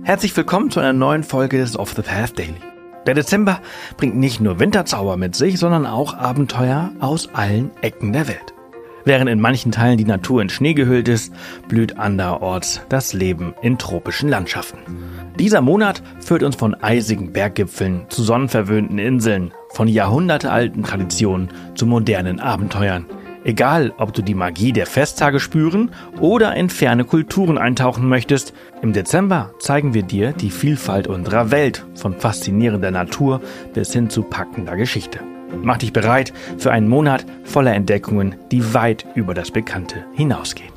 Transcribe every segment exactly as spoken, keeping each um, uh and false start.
Herzlich willkommen zu einer neuen Folge des Off the Path Daily. Der Dezember bringt nicht nur Winterzauber mit sich, sondern auch Abenteuer aus allen Ecken der Welt. Während in manchen Teilen die Natur in Schnee gehüllt ist, blüht anderorts das Leben in tropischen Landschaften. Dieser Monat führt uns von eisigen Berggipfeln zu sonnenverwöhnten Inseln, von jahrhundertealten Traditionen zu modernen Abenteuern. Egal, ob du die Magie der Festtage spüren oder in ferne Kulturen eintauchen möchtest, im Dezember zeigen wir dir die Vielfalt unserer Welt, von faszinierender Natur bis hin zu packender Geschichte. Mach dich bereit für einen Monat voller Entdeckungen, die weit über das Bekannte hinausgehen.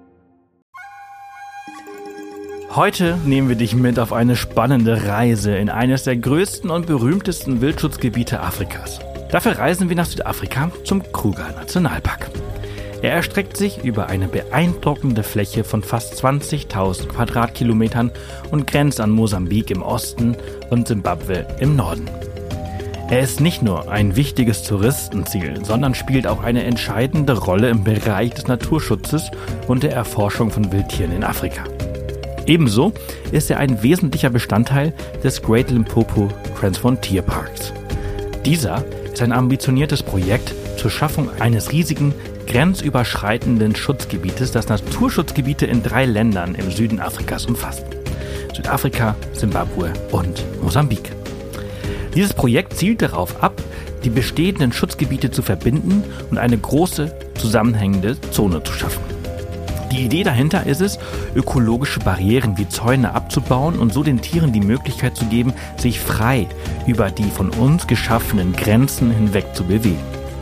Heute nehmen wir dich mit auf eine spannende Reise in eines der größten und berühmtesten Wildschutzgebiete Afrikas. Dafür reisen wir nach Südafrika zum Kruger-Nationalpark. Er erstreckt sich über eine beeindruckende Fläche von fast zwanzigtausend Quadratkilometern und grenzt an Mosambik im Osten und Simbabwe im Norden. Er ist nicht nur ein wichtiges Touristenziel, sondern spielt auch eine entscheidende Rolle im Bereich des Naturschutzes und der Erforschung von Wildtieren in Afrika. Ebenso ist er ein wesentlicher Bestandteil des Great Limpopo Transfrontier Parks. Dieser ist ein ambitioniertes Projekt zur Schaffung eines riesigen, grenzüberschreitenden Schutzgebietes, das Naturschutzgebiete in drei Ländern im Süden Afrikas umfasst: Südafrika, Simbabwe und Mosambik. Dieses Projekt zielt darauf ab, die bestehenden Schutzgebiete zu verbinden und eine große, zusammenhängende Zone zu schaffen. Die Idee dahinter ist es, ökologische Barrieren wie Zäune abzubauen und so den Tieren die Möglichkeit zu geben, sich frei über die von uns geschaffenen Grenzen hinweg zu bewegen.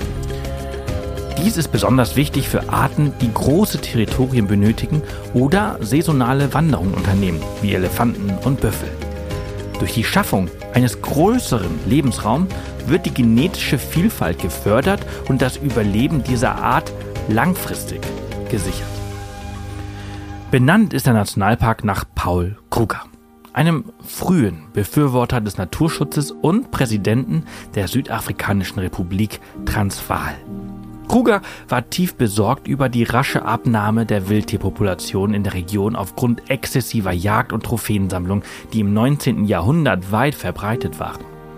Dies ist besonders wichtig für Arten, die große Territorien benötigen oder saisonale Wanderungen unternehmen, wie Elefanten und Büffel. Durch die Schaffung eines größeren Lebensraums wird die genetische Vielfalt gefördert und das Überleben dieser Art langfristig gesichert. Benannt ist der Nationalpark nach Paul Kruger, einem frühen Befürworter des Naturschutzes und Präsidenten der Südafrikanischen Republik Transvaal. Kruger war tief besorgt über die rasche Abnahme der Wildtierpopulation in der Region aufgrund exzessiver Jagd- und Trophäensammlung, die im neunzehnten Jahrhundert weit verbreitet waren.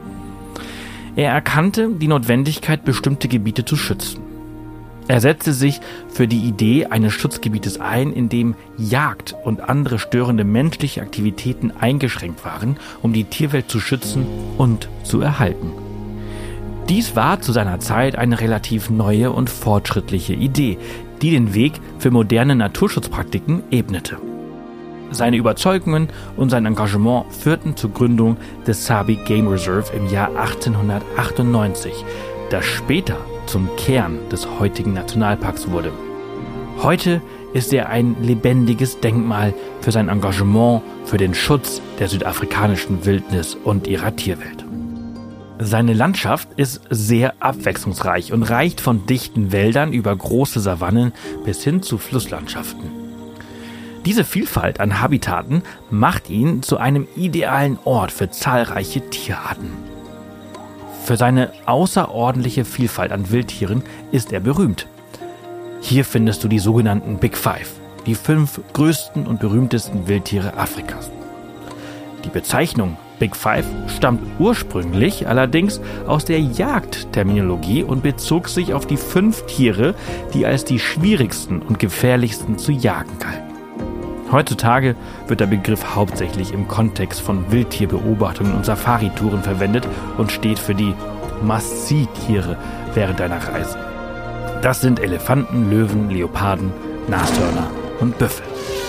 Er erkannte die Notwendigkeit, bestimmte Gebiete zu schützen. Er setzte sich für die Idee eines Schutzgebietes ein, in dem Jagd und andere störende menschliche Aktivitäten eingeschränkt waren, um die Tierwelt zu schützen und zu erhalten. Dies war zu seiner Zeit eine relativ neue und fortschrittliche Idee, die den Weg für moderne Naturschutzpraktiken ebnete. Seine Überzeugungen und sein Engagement führten zur Gründung des Sabi Game Reserve im Jahr achtzehnhundertachtundneunzig, das später zum Kern des heutigen Nationalparks wurde. Heute ist er ein lebendiges Denkmal für sein Engagement für den Schutz der südafrikanischen Wildnis und ihrer Tierwelt. Seine Landschaft ist sehr abwechslungsreich und reicht von dichten Wäldern über große Savannen bis hin zu Flusslandschaften. Diese Vielfalt an Habitaten macht ihn zu einem idealen Ort für zahlreiche Tierarten. Für seine außerordentliche Vielfalt an Wildtieren ist er berühmt. Hier findest du die sogenannten Big Five, die fünf größten und berühmtesten Wildtiere Afrikas. Die Bezeichnung Big Five stammt ursprünglich allerdings aus der Jagdterminologie und bezog sich auf die fünf Tiere, die als die schwierigsten und gefährlichsten zu jagen galten. Heutzutage wird der Begriff hauptsächlich im Kontext von Wildtierbeobachtungen und Safaritouren verwendet und steht für die Must-See-Tiere während deiner Reise. Das sind Elefanten, Löwen, Leoparden, Nashörner und Büffel.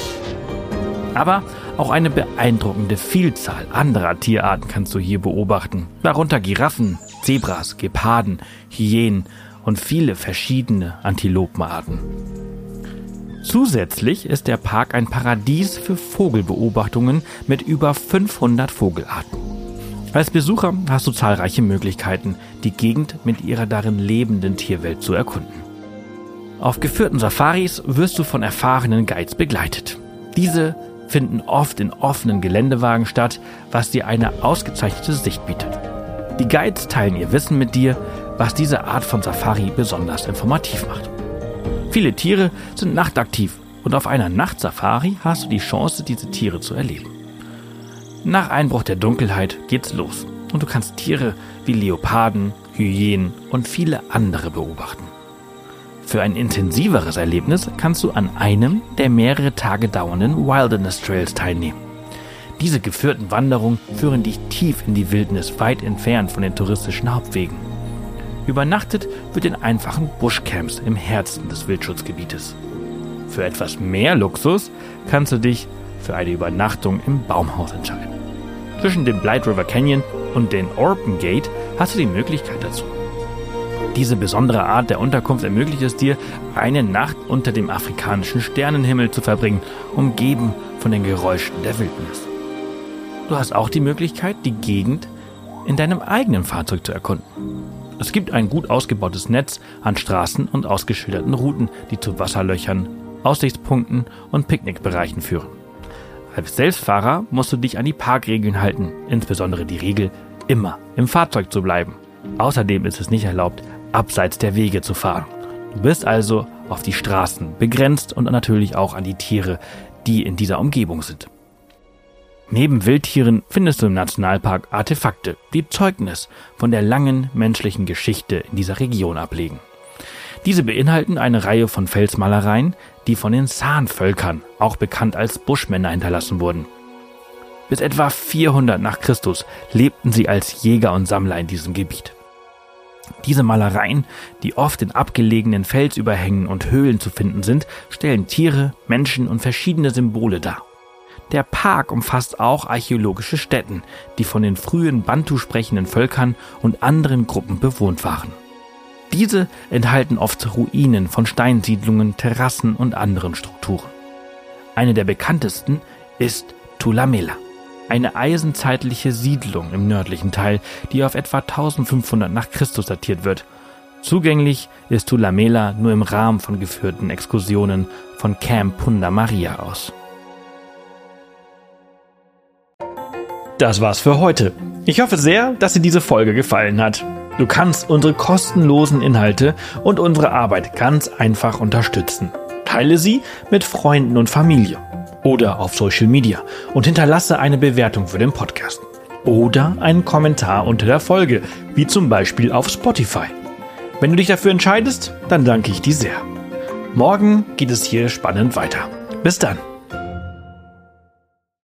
Aber auch eine beeindruckende Vielzahl anderer Tierarten kannst du hier beobachten, darunter Giraffen, Zebras, Geparden, Hyänen und viele verschiedene Antilopenarten. Zusätzlich ist der Park ein Paradies für Vogelbeobachtungen mit über fünfhundert Vogelarten. Als Besucher hast du zahlreiche Möglichkeiten, die Gegend mit ihrer darin lebenden Tierwelt zu erkunden. Auf geführten Safaris wirst du von erfahrenen Guides begleitet. Diese finden oft in offenen Geländewagen statt, was dir eine ausgezeichnete Sicht bietet. Die Guides teilen ihr Wissen mit dir, was diese Art von Safari besonders informativ macht. Viele Tiere sind nachtaktiv und auf einer Nachtsafari hast du die Chance, diese Tiere zu erleben. Nach Einbruch der Dunkelheit geht's los und du kannst Tiere wie Leoparden, Hyänen und viele andere beobachten. Für ein intensiveres Erlebnis kannst du an einem der mehrere Tage dauernden Wilderness Trails teilnehmen. Diese geführten Wanderungen führen dich tief in die Wildnis, weit entfernt von den touristischen Hauptwegen. Übernachtet wird in einfachen Buschcamps im Herzen des Wildschutzgebietes. Für etwas mehr Luxus kannst du dich für eine Übernachtung im Baumhaus entscheiden. Zwischen dem Blight River Canyon und den Orpen Gate hast du die Möglichkeit dazu. Diese besondere Art der Unterkunft ermöglicht es dir, eine Nacht unter dem afrikanischen Sternenhimmel zu verbringen, umgeben von den Geräuschen der Wildnis. Du hast auch die Möglichkeit, die Gegend in deinem eigenen Fahrzeug zu erkunden. Es gibt ein gut ausgebautes Netz an Straßen und ausgeschilderten Routen, die zu Wasserlöchern, Aussichtspunkten und Picknickbereichen führen. Als Selbstfahrer musst du dich an die Parkregeln halten, insbesondere die Regel, immer im Fahrzeug zu bleiben. Außerdem ist es nicht erlaubt, abseits der Wege zu fahren. Du bist also auf die Straßen begrenzt und natürlich auch an die Tiere, die in dieser Umgebung sind. Neben Wildtieren findest du im Nationalpark Artefakte, die Zeugnis von der langen menschlichen Geschichte in dieser Region ablegen. Diese beinhalten eine Reihe von Felsmalereien, die von den San-Völkern, auch bekannt als Buschmänner, hinterlassen wurden. Bis etwa vierhundert nach Christus lebten sie als Jäger und Sammler in diesem Gebiet. Diese Malereien, die oft in abgelegenen Felsüberhängen und Höhlen zu finden sind, stellen Tiere, Menschen und verschiedene Symbole dar. Der Park umfasst auch archäologische Stätten, die von den frühen Bantu sprechenden Völkern und anderen Gruppen bewohnt waren. Diese enthalten oft Ruinen von Steinsiedlungen, Terrassen und anderen Strukturen. Eine der bekanntesten ist Tulamela, eine eisenzeitliche Siedlung im nördlichen Teil, die auf etwa eintausendfünfhundert nach Christus datiert wird. Zugänglich ist Tulamela nur im Rahmen von geführten Exkursionen von Camp Punda Maria aus. Das war's für heute. Ich hoffe sehr, dass dir diese Folge gefallen hat. Du kannst unsere kostenlosen Inhalte und unsere Arbeit ganz einfach unterstützen. Teile sie mit Freunden und Familie oder auf Social Media und hinterlasse eine Bewertung für den Podcast oder einen Kommentar unter der Folge, wie zum Beispiel auf Spotify. Wenn du dich dafür entscheidest, dann danke ich dir sehr. Morgen geht es hier spannend weiter. Bis dann.